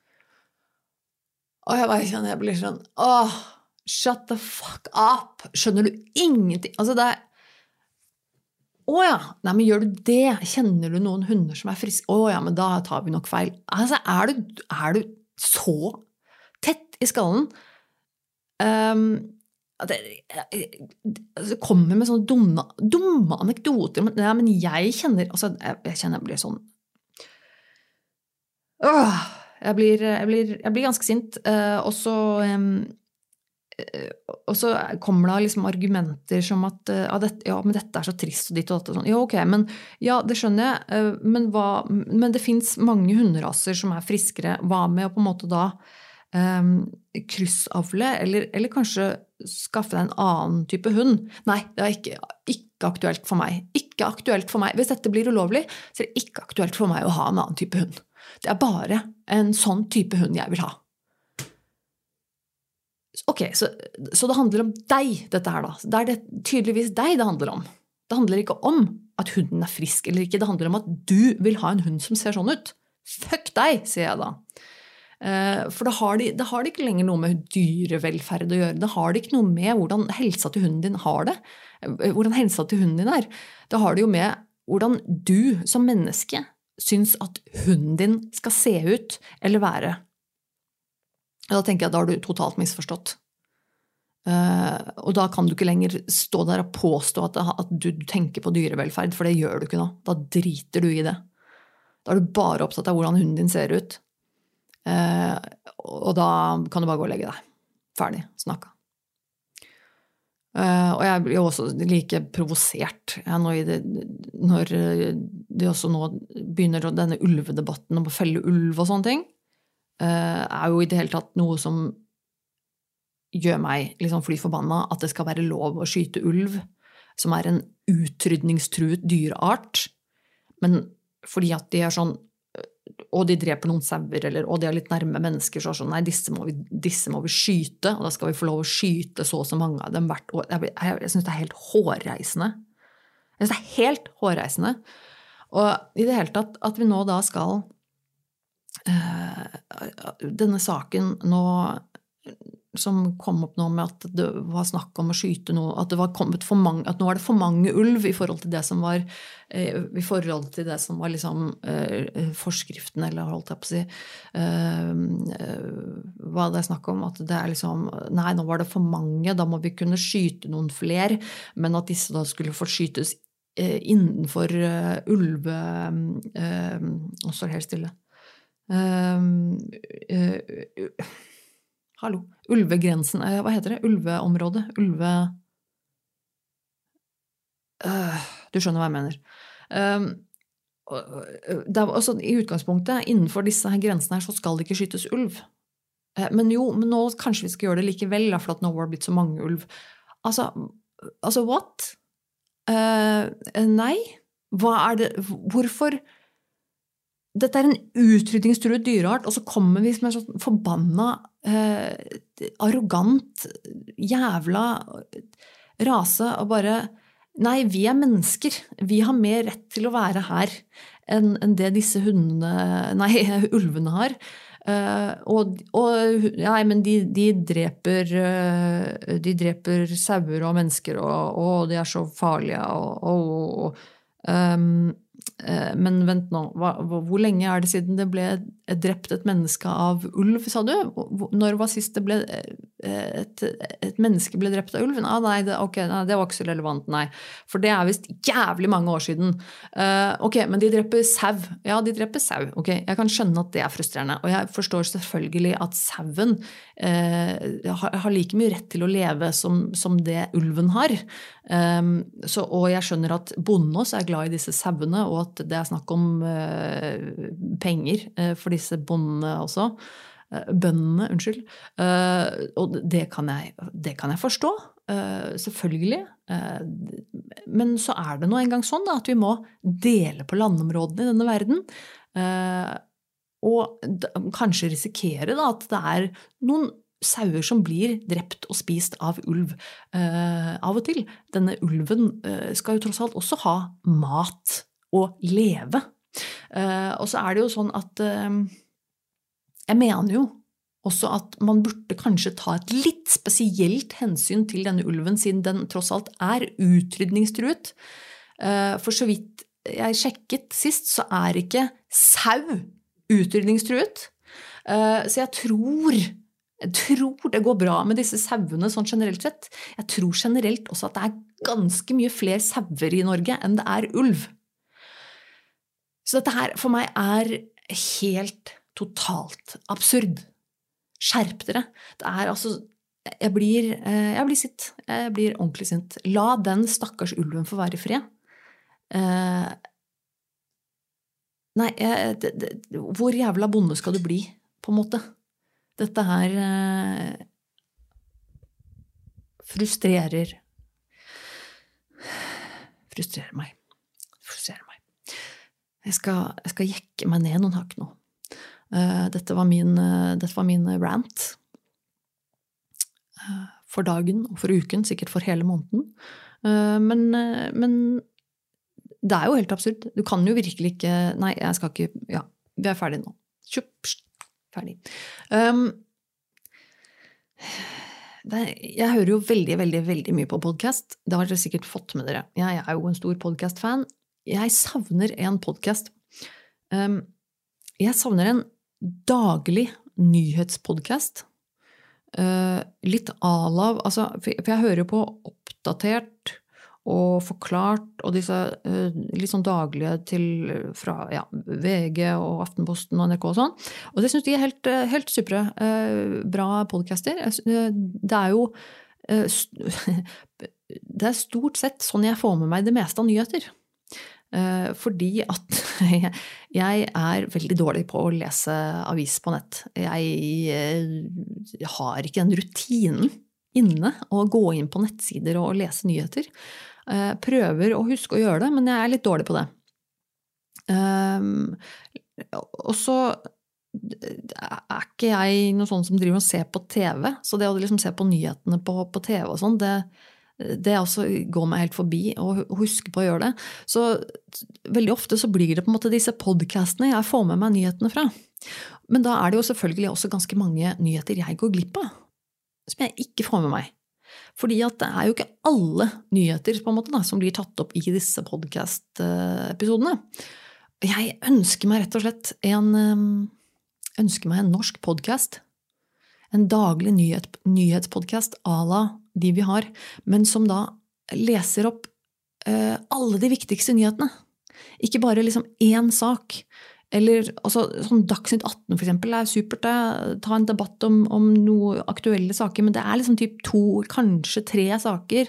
S1: Og jeg bare kjenner, jeg blir sånn, shut the fuck up, skjønner du ingenting? Altså det ja, nei, men gjør du det? Kjenner du noen hunder som friske? Ja, men da tar vi nok feil. Altså, du så tett i skallen? Det kommer med sånne dumme anekdoter, men jeg kjenner, altså, jeg blir sånn, jeg blir ganske sint, og så kommer det liksom argumenter som at men dette så trist og ditt og datt og sånn. Ja, ok, men ja, det skjønner jeg, men det finnes mange hunderaser som friskere. Hva med å på en måte da kryssavle, eller kanskje skaffe deg en annen type hund? Nei, det ikke aktuelt for meg. Ikke aktuelt for meg. Hvis dette blir ulovlig, så det ikke aktuelt for meg å ha en annen type hund. Det bare en sånn type hund jeg vil ha. Ok, så det handler om deg, dette her da. Det det tydeligvis deg det handler om. Det handler ikke om at hunden frisk eller ikke. Det handler om at du vil ha en hund som ser sånn ut. Fuck deg, sier jeg da. For da har de ikke lenger noe med dyrevelferd å gjøre. Da har de ikke noe med hvordan helsa til hunden din har det. Hvordan helsa til hunden din Da har det jo med hvordan du som menneske syns at hunden din skal se ut eller være. Da tenker jeg at da har du totalt misforstått. Og da kan du ikke lenger stå der og påstå at du tenker på dyrevelferd, for det gjør du ikke nå. Da driter du i det. Da du bare opptatt av hvordan hunden din ser ut. Og da kan du bare gå og legge deg. Ferdig, snakka. Og jeg blir også like provosert når det også nå begynner denne ulvedebatten om å felle ulv og sånne ting, jo i det hele tatt noe som gjør meg liksom fly forbanna, at det skal være lov å skyte ulv, som en utrydningstruet dyreart, men fordi at de sånn, og de dreper noen sauer, og de litt nærme mennesker, så sånn, nei, disse må vi skyte, og da skal vi få lov å skyte så mange av dem hvert år. Jeg synes det helt hårreisende. Jeg synes det helt hårreisende. Og i det hele tatt, at vi nå da skal denne saken nå som kom opp nå med at det var snakk om å skyte noe, at det var kommet at nå det for mange ulv i forhold til det som var liksom forskriften, eller holdt jeg på å si, hva det snakk om, at det liksom, nei, nå var det for mange, da må vi kunne skyte noen flere, men at disse da skulle få skytes innenfor ulve, og så helt stille. Hallo, ulvegrensen, hva heter det? Ulveområdet, du skjønner hva jeg mener. Altså, i utgangspunktet, innenfor disse her grensene her, så skal det ikke skytes ulv. Men nå kanskje vi skal gjøre det likevel, for at nå har det blitt så mange ulv. Altså what? Nei, hva det? Hvorfor? Dette en utrydningstruet dyreart, og så kommer vi som en sånn forbanna, arrogant, jævla rase, og bare, nei, vi mennesker, vi har mer rett til å være her enn det disse ulvene har. Ja, men de dreper sauer og mennesker, og de så farlige, men vent nå, hvor lenge det siden det ble drept et menneske av ulv, sa du? Når var sist det ble et menneske ble drept av ulv? Nei, det var ikke så relevant, nei. For det vist jævlig mange år siden. Ok, men de dreper sau. Ja, de dreper sau. Ok, jeg kan skjønne at det frustrerende. Og jeg forstår selvfølgelig at sauen har like mye rett til å leve som det ulven har. Og jeg skjønner at bonden også glad i disse sauene, og at det snakk om penger for disse bondene også. Bøndene, unnskyld. Og det kan jeg forstå, selvfølgelig. Men så det nå en gang sånn da, at vi må dele på landområdene i denne verden. Og kanskje risikere da, at det noen sauer som blir drept og spist av ulv av og til. Denne ulven skal jo tross alt også ha mat og leve. Og så det jo sånn at jeg mener jo også at man burde kanskje ta et litt spesielt hensyn til denne ulven, siden den tross alt utrydningstruet. For så vidt jeg sjekket sist, så ikke sau utrydningstruet. Så jeg tror det går bra med disse sauene sånn generelt sett. Jeg tror generelt også at det ganske mye flere sauer i Norge enn det ulv. Så dette her for meg helt totalt absurd. Skjerp dere. Det altså, jeg blir sitt. Jeg blir ordentlig sint. La den stakkars ulven få være i fred. Nei, hvor jævla bonde skal du bli, på en måte? Dette her frustrerer meg. Jeg skal jekke meg ned noen hakk nå. Dette var min rant for dagen og for uken, sikkert for hele måneden. Men det jo helt absurd. Du kan jo virkelig ikke, nei, jeg skal ikke, ja, vi ferdig nå. Ferdig. Jeg hører jo veldig, veldig, veldig mye på podcast. Det har dere sikkert fått med dere. Jeg jo en stor podcast-fan. Jeg savner en podcast. Jeg savner en daglig nyhetspodcast litt alav, altså, for jeg hører jo på Oppdatert og Forklart og disse litt sånn daglige fra VG og Aftenposten og NRK og sånn. Og det synes de helt supre, bra podcaster. Det jo det stort sett sånn jeg får med meg det meste av nyheter. Fordi at jeg veldig dårlig på å lese avis på nett. Jeg har ikke den rutinen inne å gå inn på nettsider og lese nyheter. Prøver å huske å gjøre det, men jeg litt dårlig på det. Og så ikke jeg noe sånn som driver og ser på TV, så det å liksom se på nyhetene på TV og sånn, det også går meg helt forbi å huske på å gjøre det. Så veldig ofte så blir det på en måte disse podcastene jeg får med meg nyhetene fra. Men da det jo selvfølgelig også ganske mange nyheter jeg går glipp av, som jeg ikke får med meg. Fordi at det jo ikke alle nyheter på en måte da, som blir tatt opp i disse podcast-episodene. Jeg ønsker meg rett og slett en norsk podcast. En daglig nyhetspodcast à la de vi har, men som da leser opp alle de viktigste nyhetene. Ikke bare liksom én sak, eller altså, sånn Dagsnytt 18 for eksempel supert, ta en debatt om noen aktuelle saker, men det liksom typ 2, kanskje 3 saker.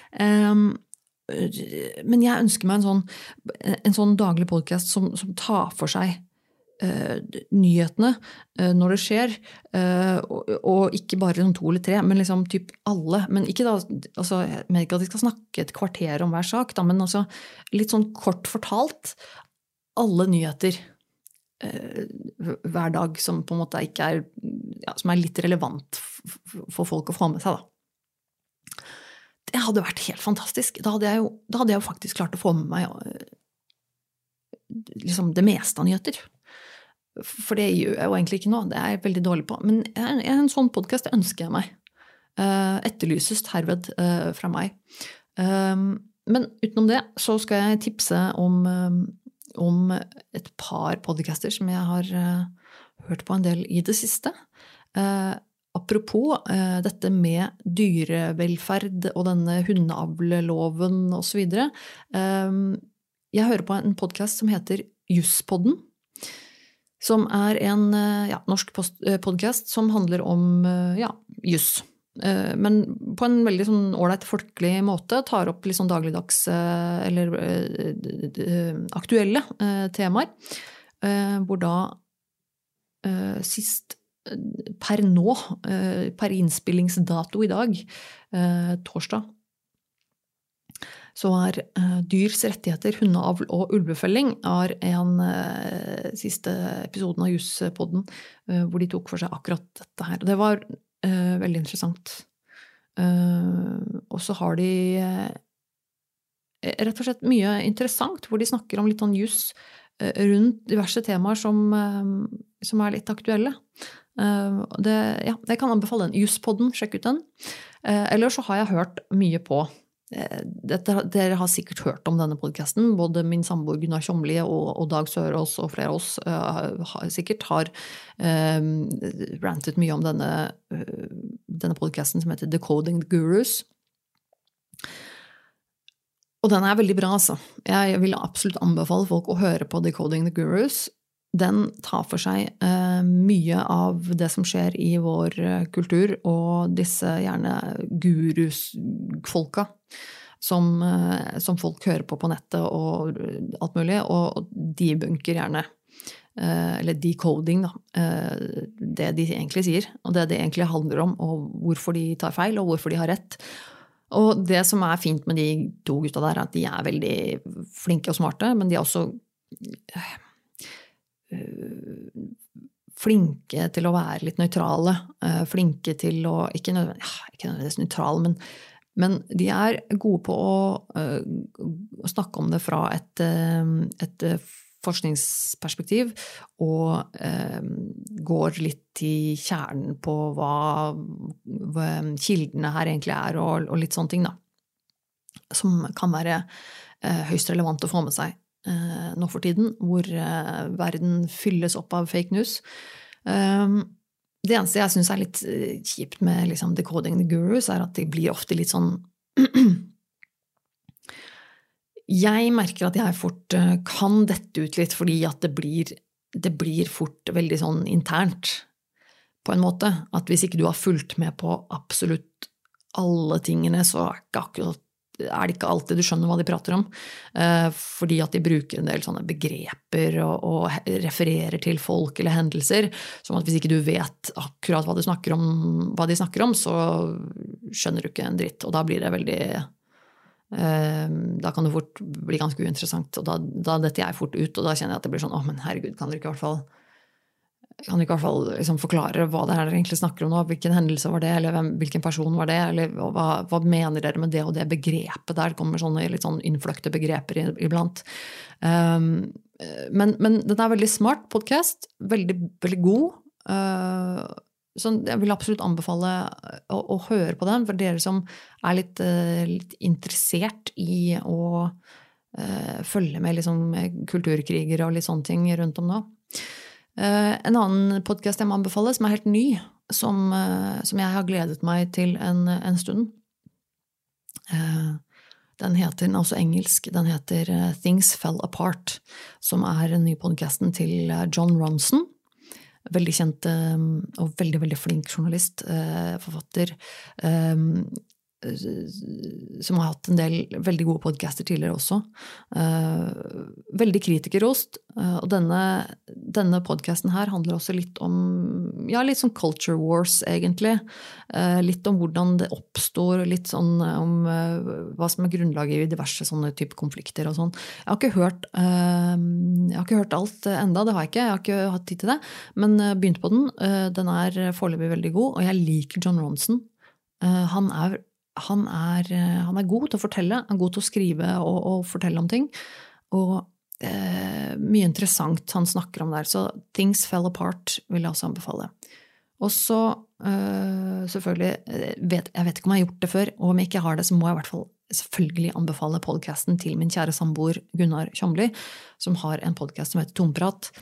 S1: Men jeg ønsker meg en sånn daglig podcast som tar for seg nyhetene når det skjer, og ikke bare 2 eller 3, men liksom typ alle, men ikke da, altså, jeg mener ikke at de skal snakke et kvarter om hver sak, da, men altså litt sånn kort fortalt, alle nyheter hver dag som på en måte ikke som litt relevant for folk å få med seg da. Det hadde vært helt fantastisk. Da hadde jeg jo faktisk klart å få med meg liksom det meste av nyheter. For det gjør jeg jo egentlig ikke nå, det jeg veldig dårlig på. Men en sånn podcast ønsker jeg meg. Etterlyses herved fra meg. Men utenom det så skal jeg tipse om et par podcaster som jeg har hørt på en del i det siste. Apropos dette med dyrevelferd og denne hundeavleloven og så videre. Jeg hører på en podcast som heter Jusspodden, som en norsk podcast som handler om juss. Men på en veldig sånn ordentlig folkelig måte, tar opp litt sånn dagligdags eller aktuelle temaer, hvor da sist per nå, per innspillingsdato i dag, torsdag, så dyrs rettigheter, hundeavl og ulvefelling en siste episoden av Jusspodden, hvor de tok for seg akkurat dette her. Det var veldig interessant. Og så har de rett og slett mye interessant, hvor de snakker om litt sånn juss rundt diverse temaer som litt aktuelle. Jeg kan anbefale den. Jusspodden, sjekk ut den. Eller så har jeg hørt mye på dere har sikkert hørt om denne podcasten, både min samboer Gunnar Tjomli og Dag Sørås og flere av oss sikkert har rantet mye om denne podcasten som heter Decoding the Gurus. Og den veldig bra, altså. Jeg vil absolutt anbefale folk å høre på Decoding the Gurus. Den tar for seg mye av det som skjer i vår kultur, og disse gjerne gurusfolka som folk hører på nettet og alt mulig, og debunker gjerne, eller decoding da, det de egentlig sier, og det egentlig handler om, og hvorfor de tar feil, og hvorfor de har rett. Og det som fint med de 2 gutta der, at de veldig flinke og smarte, men de også flinke til å være litt nøytrale, flinke til å, ikke nødvendigvis nøytrale, men de gode på å snakke om det fra et forskningsperspektiv, og går litt i kjernen på hva kildene her egentlig og litt sånne ting da, som kan være høyst relevant å få med seg nå for tiden, hvor verden fylles opp av fake news. Det eneste jeg synes litt kjipt med liksom Decoding the Gurus at de blir ofte litt sånn jeg merker at jeg fort kan dette ut litt fordi at det blir fort veldig sånn internt på en måte, at hvis ikke du har fulgt med på absolutt alle tingene, så det ikke alltid du skjønner hva de prater om, fordi at de bruker en del sånne begreper og refererer til folk eller hendelser, som at hvis ikke du vet akkurat hva de snakker om, så skjønner du ikke en dritt, og da blir det veldig da kan det fort bli ganske uinteressant, og da detter jeg fort ut, og da kjenner jeg at det blir sånn, men herregud, kan du ikke i hvert fall liksom forklare hva det dere egentlig snakker om nå, hvilken hendelse var det, eller hvilken person var det, eller hva mener dere med det og det begrepet der, kommer sånne litt sånn innfløkte begreper iblant. Men den veldig smart podcast, veldig, veldig god, så jeg vil absolutt anbefale å høre på den, for dere som litt interessert i å følge med liksom, kulturkriger og litt sånne ting rundt om nå. En annen podcast jeg må anbefale, som helt ny, som jeg har gledet meg til en stund. Den heter, også engelsk, den heter Things Fell Apart, som den nye podcasten til Jon Ronson. Veldig kjent og veldig, veldig flink journalist, forfatter, som har hatt en del veldig gode podcaster tidligere også. Veldig kritikerrost, og denne podcasten her handler også litt om, litt sånn culture wars egentlig, litt om hvordan det oppstår, litt sånn om hva som grunnlaget i diverse sånne type konflikter og sånn. Jeg har ikke hørt alt enda, det har jeg har ikke hatt tid til det, men begynt på den. Den foreløpig veldig god, og jeg liker Jon Ronson. Han god til å fortelle, han god til å skrive og fortelle om ting, og mye interessant han snakker om der, så Things Fell Apart vil jeg også anbefale. Og så selvfølgelig, jeg vet ikke om jeg har gjort det før, og om jeg ikke har det, så må jeg i hvert fall selvfølgelig anbefale podcasten til min kjære samboer Gunnar Tjomli, som har en podcast som heter Tomprat.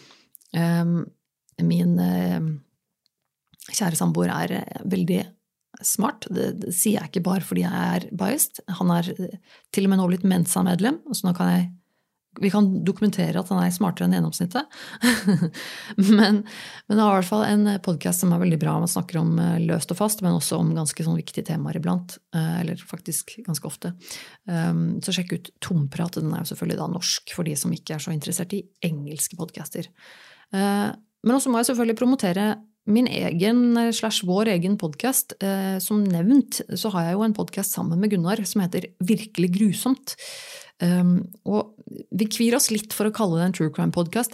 S1: Min kjære samboer veldig smart, det sier jeg ikke bare fordi jeg biased, han til og med nå blitt Mensa-medlem, så nå vi kan dokumentere at han smartere enn gjennomsnittet, men det har i hvert fall en podcast som veldig bra, man snakker om løst og fast, men også om ganske sånn viktige temaer iblant, eller faktisk ganske ofte, så sjekk ut Tomprat, den jo selvfølgelig da norsk for de som ikke så interessert i engelske podcaster, men også må jeg selvfølgelig promotere min vår egen podcast, som nevnt, så har jeg jo en podcast sammen med Gunnar som heter Virkelig grusomt. Og vi kvir oss litt for å kalle det en true crime podcast.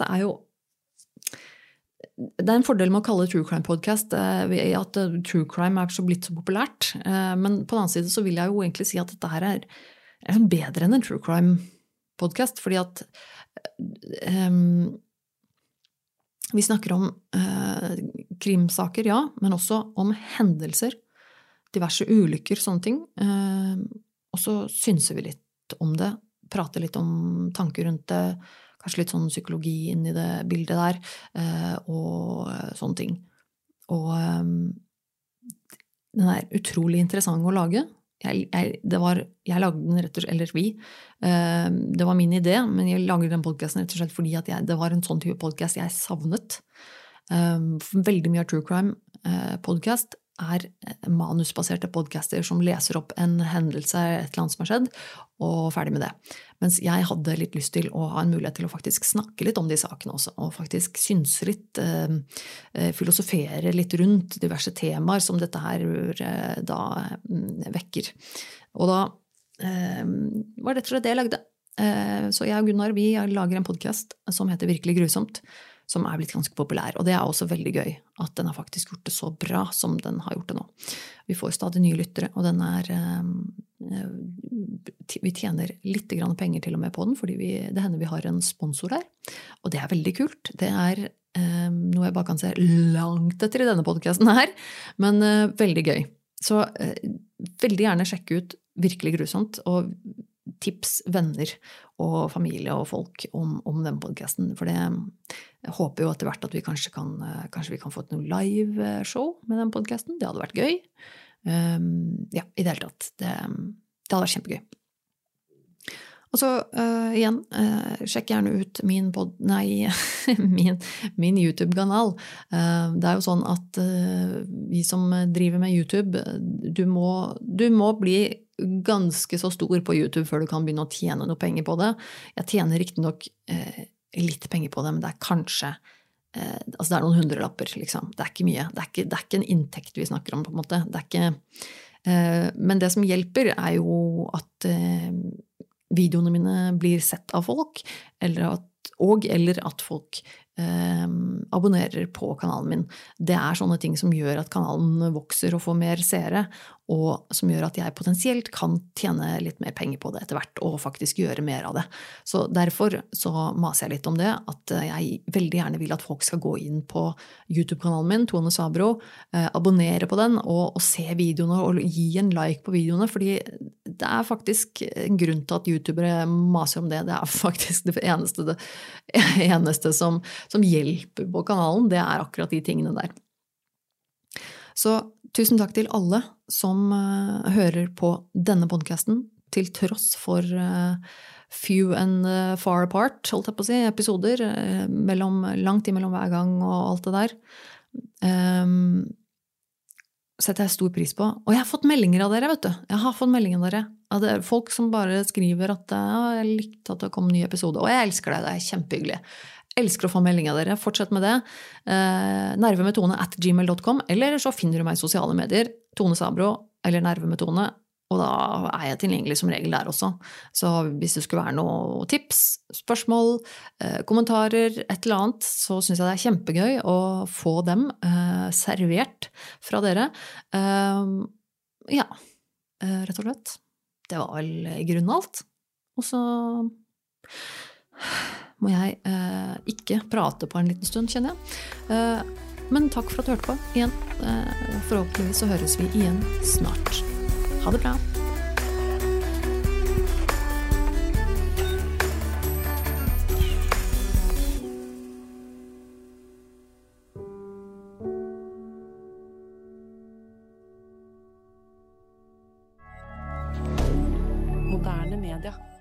S1: Det en fordel med å kalle det true crime podcast, at true crime så blitt så populært. Men på den annen side så vil jeg jo egentlig si at dette her bedre enn en true crime podcast, fordi at vi snakker om krimsaker, ja, men også om hendelser, diverse ulykker, sånne ting. Og så synser vi litt om det, prater litt om tanker rundt det, kanskje litt sånn psykologi inn i det bildet der, og sånne ting. Og den utrolig interessant å lage. Jeg lagde den rett og slett, eller vi, det var min idé, men jeg lagde den podcasten rett og slett fordi at det var en sånn type podcast jeg savnet. Veldig mye av True Crime podcast manusbaserte podcaster som leser opp en hendelse, et eller annet som har skjedd, og ferdig med det. Mens jeg hadde litt lyst til å ha en mulighet til å faktisk snakke litt om de sakene også, og faktisk synse litt, filosofere litt rundt diverse temaer som dette her da vekker. Og da var det rett og slett det jeg lagde. Så jeg og Gunnar, vi lager en podcast som heter Virkelig grusomt, som blitt ganske populær, og det også veldig gøy at den har faktisk gjort det så bra som den har gjort det nå. Vi får stadig nye lyttere, og den vi tjener litt grann penger til og med på den, fordi det hender vi har en sponsor der, og det veldig kult. Det noe jeg bare kan se langt etter i denne podcasten her, men veldig gøy. Så veldig gjerne sjekke ut Virkelig grusomt, og tips venner og familie og folk om den podcasten. For det, jeg håper jo etter hvert at vi kanskje vi kan få et noe live show med den podcasten. Det hadde vært gøy. Ja, i det hele tatt. Det hadde vært kjempegøy. Og så igjen, sjekk gjerne ut min YouTube-kanal. Det jo sånn at vi som driver med YouTube, du må bli ganske så stor på YouTube før du kan begynne å tjene noe penger på det. Jeg tjener riktig nok litt penger på det, men det kanskje altså det noen hundrelapper, liksom. Det ikke mye. Det ikke en inntekt vi snakker om, på en måte. Det ikke, men det som hjelper jo at videoene mine blir sett av folk, eller at folk abonnerer på kanalen min. Det sånne ting som gjør at kanalen vokser og får mer seere, og som gjør at jeg potensielt kan tjene litt mer penger på det etter hvert, og faktisk gjøre mer av det. Så derfor så maser jeg litt om det, at jeg veldig gjerne vil at folk skal gå inn på YouTube-kanalen min, Tone Sabro, abonnere på den, og se videoene, og gi en like på videoene, fordi det faktisk en grunn til at YouTubere maser om det. Det faktisk det eneste som hjelper på kanalen, det akkurat de tingene der. Så tusen takk til alle som hører på denne podcasten, til tross for few and far apart, holdt jeg på å si, episoder, langt imellom hver gang og alt det der. Setter jeg stor pris på. Og jeg har fått meldinger av dere, vet du. Jeg har fått meldinger av dere. Det folk som bare skriver at jeg likte at det kom en ny episode. Og jeg elsker det kjempehyggelig. Jeg elsker å få melding av dere. Fortsett med det. nervemetone@gmail.com, eller så finner du meg i sosiale medier. Tone Sabro eller Nerve med Tone. Og da jeg tilgjengelig som regel der også. Så hvis det skulle være noen tips, spørsmål, kommentarer, et eller annet, så synes jeg det kjempegøy å få dem servert fra dere. Ja, rett og slett. Det var vel i grunnen alt. Og så må jeg ikke prate på en liten stund, kjenner jeg. Men takk for at du hørte på igjen. Forhåpentligvis så høres vi igjen snart. Ha det bra!
S2: Moderne media.